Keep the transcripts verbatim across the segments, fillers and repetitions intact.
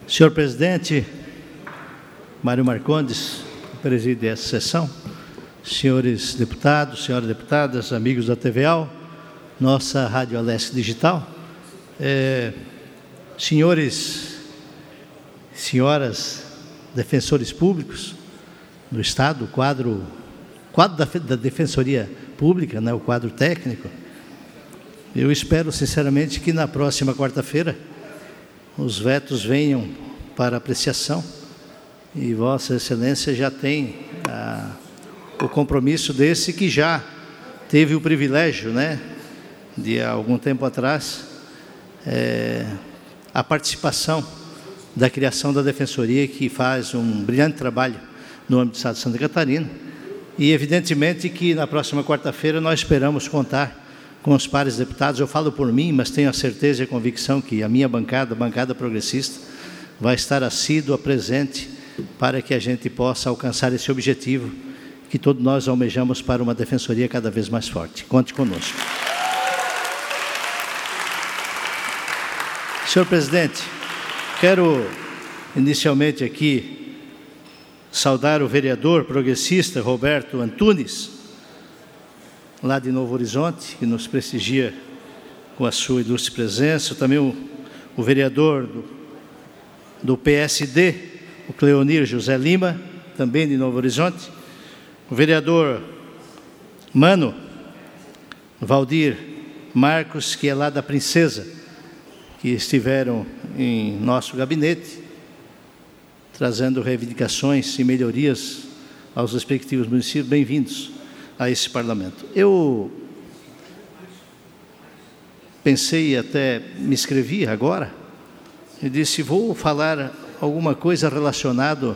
Senhor presidente, Mário Marcondes, preside essa sessão, senhores deputados, senhoras deputadas, amigos da T V A L, nossa Rádio Alesc Digital, é, senhores, senhoras, defensores públicos do Estado, o quadro, quadro da, da Defensoria Pública, né, o quadro técnico. Eu espero, sinceramente, que na próxima quarta-feira os vetos venham para apreciação e Vossa Excelência já tem ah, o compromisso desse que já teve o privilégio, né, de há algum tempo atrás, é, a participação da criação da Defensoria, que faz um brilhante trabalho no âmbito do Estado de Santa Catarina, e evidentemente que na próxima quarta-feira nós esperamos contar com os pares deputados. Eu falo por mim, mas tenho a certeza e a convicção que a minha bancada, a bancada progressista, vai estar assídua, presente, para que a gente possa alcançar esse objetivo que todos nós almejamos para uma defensoria cada vez mais forte. Conte conosco. Senhor presidente, quero inicialmente aqui saudar o vereador progressista Roberto Antunes, lá de Novo Horizonte, que nos prestigia com a sua ilustre presença. Também o, o vereador do, do P S D, o Cleonir José Lima, também de Novo Horizonte. O vereador Mano Valdir Marcos, que é lá da Princesa, que estiveram em nosso gabinete, trazendo reivindicações e melhorias aos respectivos municípios. Bem-vindos a esse parlamento. Eu pensei, até me escrevi agora, e disse, vou falar alguma coisa relacionada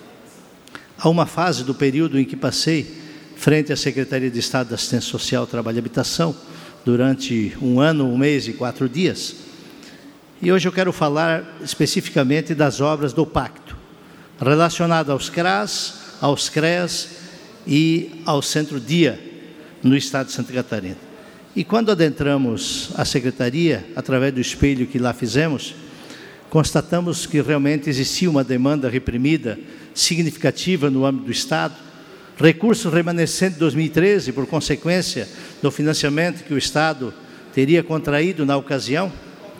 a uma fase do período em que passei frente à Secretaria de Estado da Assistência Social, Trabalho e Habitação, durante um ano, um mês e quatro dias. E hoje eu quero falar especificamente das obras do Pacto, relacionado aos C R A S, aos C R E S e ao Centro-Dia no Estado de Santa Catarina. E quando adentramos a Secretaria, através do espelho que lá fizemos, constatamos que realmente existia uma demanda reprimida significativa no âmbito do Estado, recursos remanescentes de dois mil e treze, por consequência do financiamento que o Estado teria contraído na ocasião,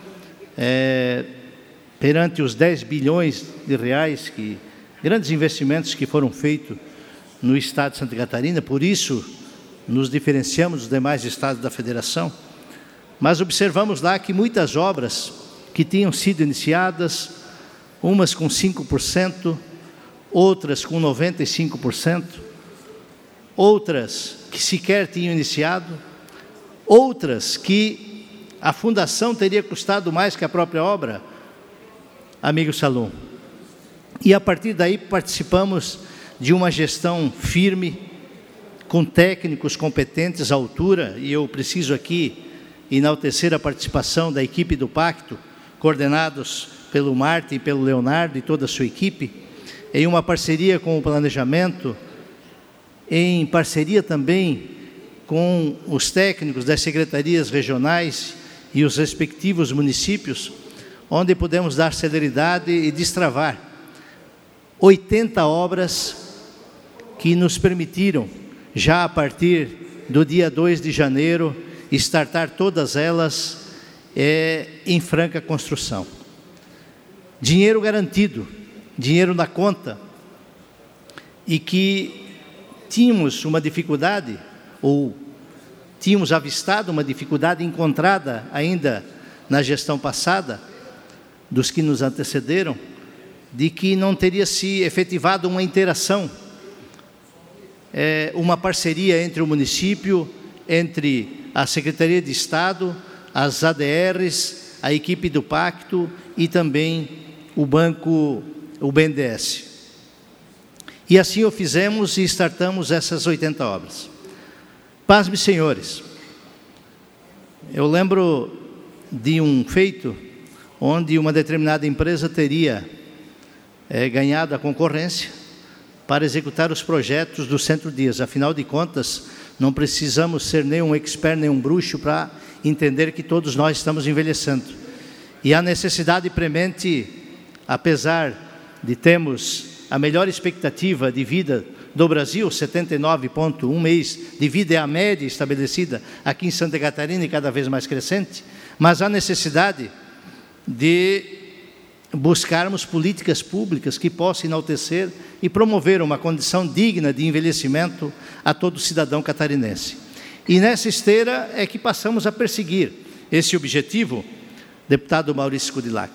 é, perante os dez bilhões de reais, que, grandes investimentos que foram feitos no Estado de Santa Catarina, por isso nos diferenciamos dos demais estados da Federação, mas observamos lá que muitas obras que tinham sido iniciadas, umas com cinco por cento, outras com noventa e cinco por cento, outras que sequer tinham iniciado, outras que a fundação teria custado mais que a própria obra, amigo Salum. E a partir daí participamos de uma gestão firme, com técnicos competentes à altura, e eu preciso aqui enaltecer a participação da equipe do Pacto, coordenados pelo Martin, pelo Leonardo e toda a sua equipe, em uma parceria com o planejamento, em parceria também com os técnicos das secretarias regionais e os respectivos municípios, onde pudemos dar celeridade e destravar oitenta obras que nos permitiram, já a partir do dia dois de janeiro, startar todas elas é, em franca construção. Dinheiro garantido, dinheiro na conta, e que tínhamos uma dificuldade, ou tínhamos avistado uma dificuldade encontrada ainda na gestão passada, dos que nos antecederam, de que não teria se efetivado uma interação, é, uma parceria entre o município, entre a Secretaria de Estado, as A D Rs, a equipe do Pacto e também o banco, o B N D E S. E assim o fizemos e startamos essas oitenta obras. Pasme, senhores, eu lembro de um feito onde uma determinada empresa teria é, ganhado a concorrência para executar os projetos do Centro Dias. Afinal de contas, não precisamos ser nenhum expert, nenhum bruxo para entender que todos nós estamos envelhecendo. E há necessidade premente apesar de termos a melhor expectativa de vida do Brasil, setenta e nove vírgula um mês de vida é a média estabelecida aqui em Santa Catarina e cada vez mais crescente, mas há necessidade de buscarmos políticas públicas que possam enaltecer e promover uma condição digna de envelhecimento a todo cidadão catarinense. E nessa esteira é que passamos a perseguir esse objetivo, deputado Maurício Kudilac.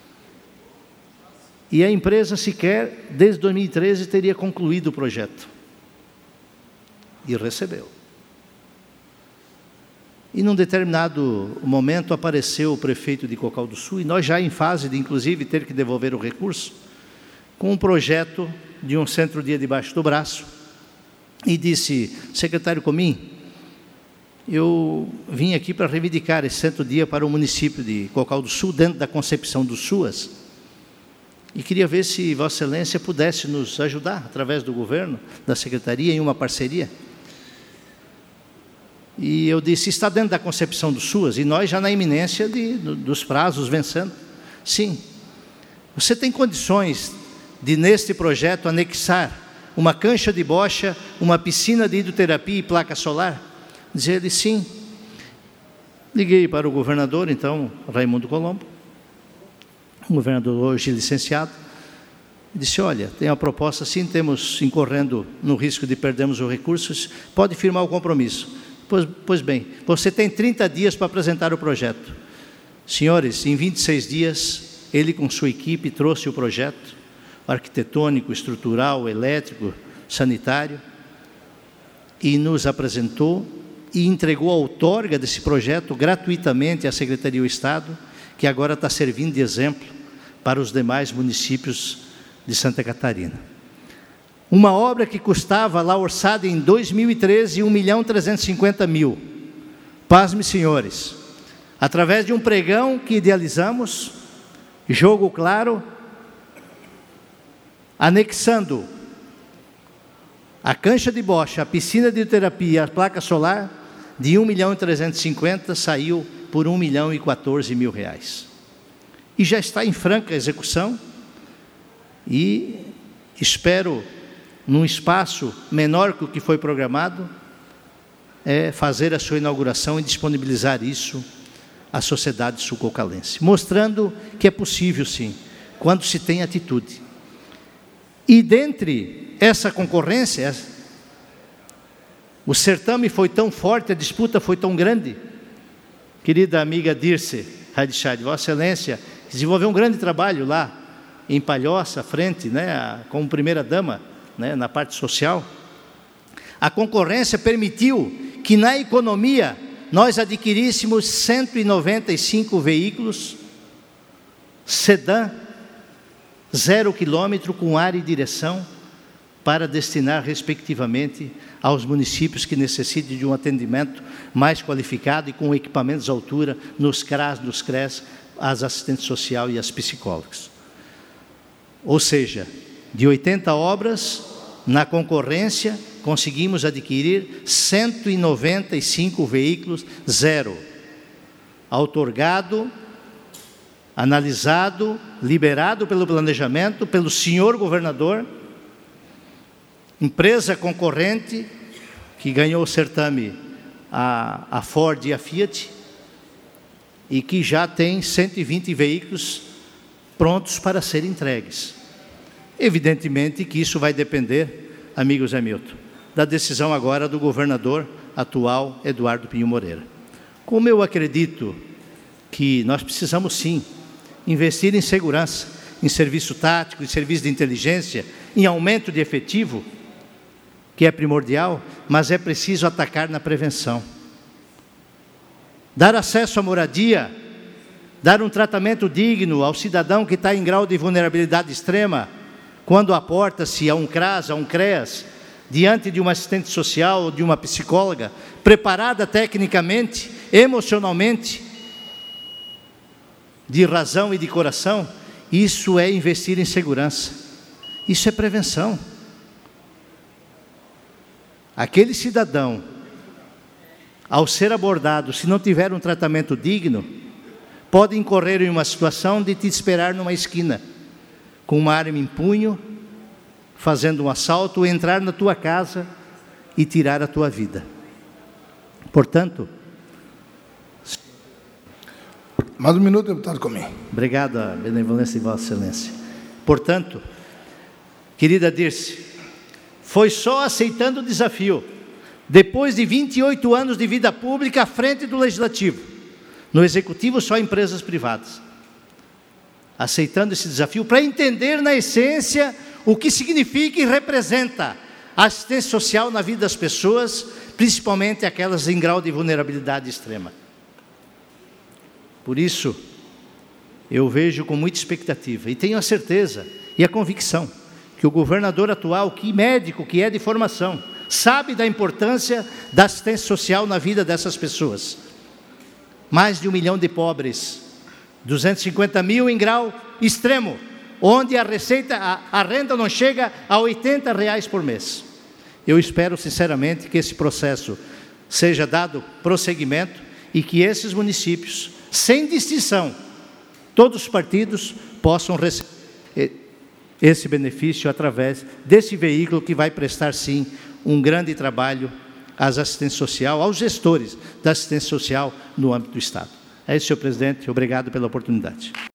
E a empresa sequer, desde dois mil e treze, teria concluído o projeto. E recebeu. E num determinado momento apareceu o prefeito de Cocal do Sul, e nós já em fase de, inclusive, ter que devolver o recurso, com um projeto de um centro-dia debaixo do braço, e disse: secretário Comim, eu vim aqui para reivindicar esse centro-dia para o município de Cocal do Sul, dentro da concepção do SUAS, e queria ver se Vossa Excelência pudesse nos ajudar, através do governo, da secretaria, em uma parceria. E eu disse: está dentro da concepção do SUAS, e nós já na iminência de, dos prazos vencendo. Sim. Você tem condições de, neste projeto, anexar uma cancha de bocha, uma piscina de hidroterapia e placa solar? Diz ele: sim. Liguei para o governador, então, Raimundo Colombo, um governador hoje licenciado, disse: olha, tem uma proposta assim, temos incorrendo no risco de perdermos os recursos, pode firmar o compromisso. Pois, pois bem, você tem trinta dias para apresentar o projeto. Senhores, em vinte e seis dias, ele com sua equipe trouxe o projeto, arquitetônico, estrutural, elétrico, sanitário, e nos apresentou e entregou a outorga desse projeto gratuitamente à Secretaria do Estado, que agora está servindo de exemplo para os demais municípios de Santa Catarina. Uma obra que custava, lá orçada em dois mil e treze, um milhão trezentos e cinquenta mil. Pasme, senhores, através de um pregão que idealizamos, jogo claro, anexando a cancha de bocha, a piscina de terapia, a placa solar, de um milhão trezentos e cinquenta, saiu por um milhão e quatorze mil reais. E já está em franca execução, e espero, num espaço menor que o que foi programado, é fazer a sua inauguração e disponibilizar isso à sociedade sul-cocalense, mostrando que é possível sim, quando se tem atitude. E dentre essa concorrência, o certame foi tão forte, a disputa foi tão grande, querida amiga Dirce Radichat, Vossa Excelência desenvolveu um grande trabalho lá em Palhoça, frente, né, como primeira-dama, né, na parte social. A concorrência permitiu que na economia nós adquiríssemos cento e noventa e cinco veículos sedã, zero quilômetro, com área e direção, para destinar respectivamente aos municípios que necessitem de um atendimento mais qualificado e com equipamentos à altura nos CRAS, nos CRES, as assistentes sociais e as psicólogas. Ou seja, de oitenta obras, na concorrência, conseguimos adquirir cento e noventa e cinco veículos, zero. Outorgado, analisado, liberado pelo planejamento, pelo senhor governador, empresa concorrente, que ganhou o certame, a, a Ford e a Fiat, e que já tem cento e vinte veículos prontos para serem entregues. Evidentemente que isso vai depender, amigos Hamilton, da decisão agora do governador atual, Eduardo Pinho Moreira. Como eu acredito que nós precisamos sim investir em segurança, em serviço tático, em serviço de inteligência, em aumento de efetivo, que é primordial, mas é preciso atacar na prevenção. Dar acesso à moradia, dar um tratamento digno ao cidadão que está em grau de vulnerabilidade extrema, quando aporta-se a um CRAS, a um CREAS, diante de uma assistente social ou de uma psicóloga, preparada tecnicamente, emocionalmente, de razão e de coração, isso é investir em segurança, isso é prevenção. Aquele cidadão, ao ser abordado, se não tiver um tratamento digno, pode incorrer em uma situação de te esperar numa esquina, com uma arma em punho, fazendo um assalto, entrar na tua casa e tirar a tua vida. Portanto... Mais um minuto, deputado Comim. Obrigado, a benevolência de Vossa Excelência. Portanto, querida Dirce, foi só aceitando o desafio, depois de vinte e oito anos de vida pública à frente do Legislativo, no Executivo só empresas privadas, aceitando esse desafio para entender na essência o que significa e representa a assistência social na vida das pessoas, principalmente aquelas em grau de vulnerabilidade extrema. Por isso, eu vejo com muita expectativa e tenho a certeza e a convicção que o governador atual, que médico, que é de formação, sabe da importância da assistência social na vida dessas pessoas. Mais de um milhão de pobres, duzentos e cinquenta mil em grau extremo, onde a receita, a, a renda não chega a oitenta reais por mês. Eu espero sinceramente que esse processo seja dado prosseguimento e que esses municípios, sem distinção, todos os partidos possam receber esse benefício através desse veículo que vai prestar, sim, um grande trabalho às assistências social, aos gestores da assistência social no âmbito do Estado. É isso, senhor presidente. Obrigado pela oportunidade.